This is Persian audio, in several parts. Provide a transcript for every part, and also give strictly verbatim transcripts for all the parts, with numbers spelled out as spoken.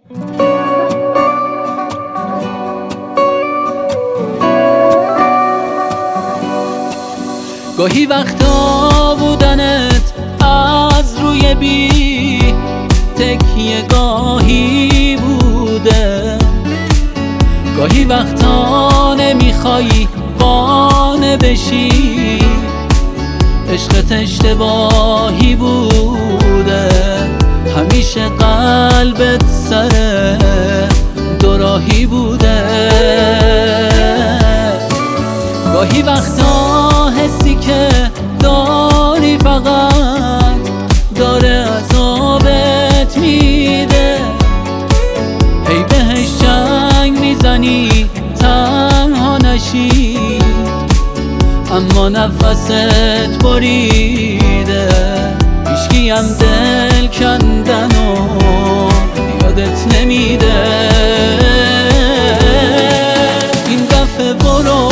گاهی وقتا بودنت از روی بی تکیه گاهی بوده، گاهی وقتا نمیخوایی قانع بشی عشقت اشتباهی بوده، همیشه قلبت سر دوراهی بوده. گاهی وقتا حسی که داری فقط داره عذابت میده، هی بهش جنگ میزنی تنها نشی اما نفست بریده، هیچکی هم دل کندن و یادت نمیده. این دفعه برو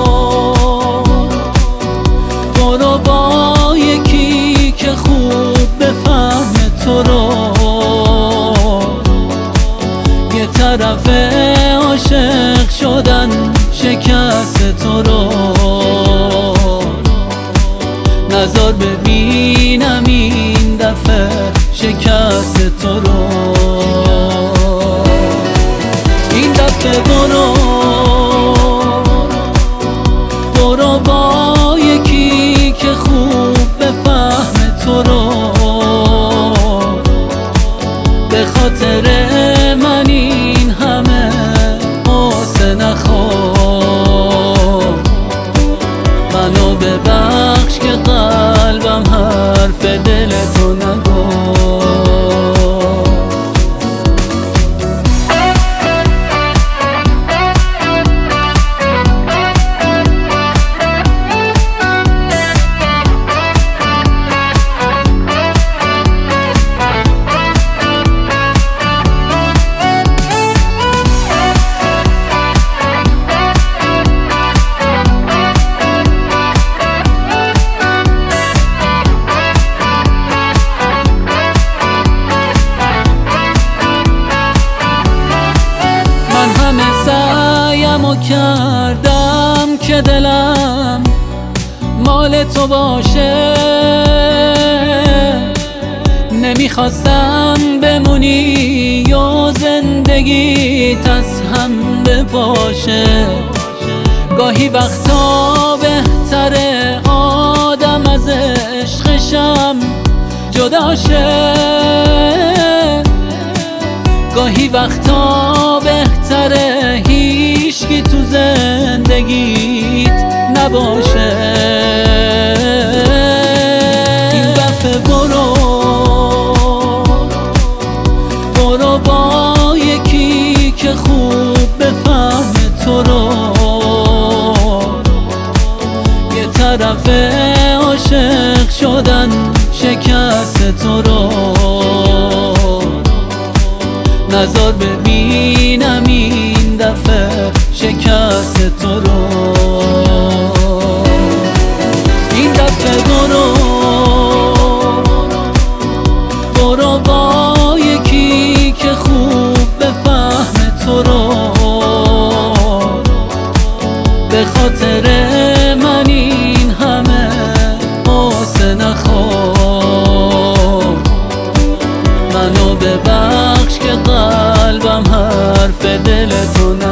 برو با یکی که خوب بفهمه تو رو، یه طرف عاشق شدن شکست تو رو، نظر ببینم این دفعه شکست تو رو. این دفعه برو برو با یکی که خوب بفهمه تو رو، به خاطر من این همه قصه نخور، منو ببخش که قلبم حرف دلتو نگو. سعیمو کردم که دلم مال تو باشه، نمیخواستم بمونی و زندگیت از هم بپاشه. گاهی وقتا بهتره آدم از عشقشم جدا شه، گاهی وقتا بهتره هیچکی تو زندگیت نباشه. این دفعه برو برو با یکی که خوب بفهمه تو رو، یه طرف عاشق شدن شکست تو رو، نظر ببینم این دفعه شکست تو رو. این دفعه برو برو با یکی که خوب بفهمه تو رو، به خاطر من این همه قصه نخور، منو ببخش که قلبم حرف دلتو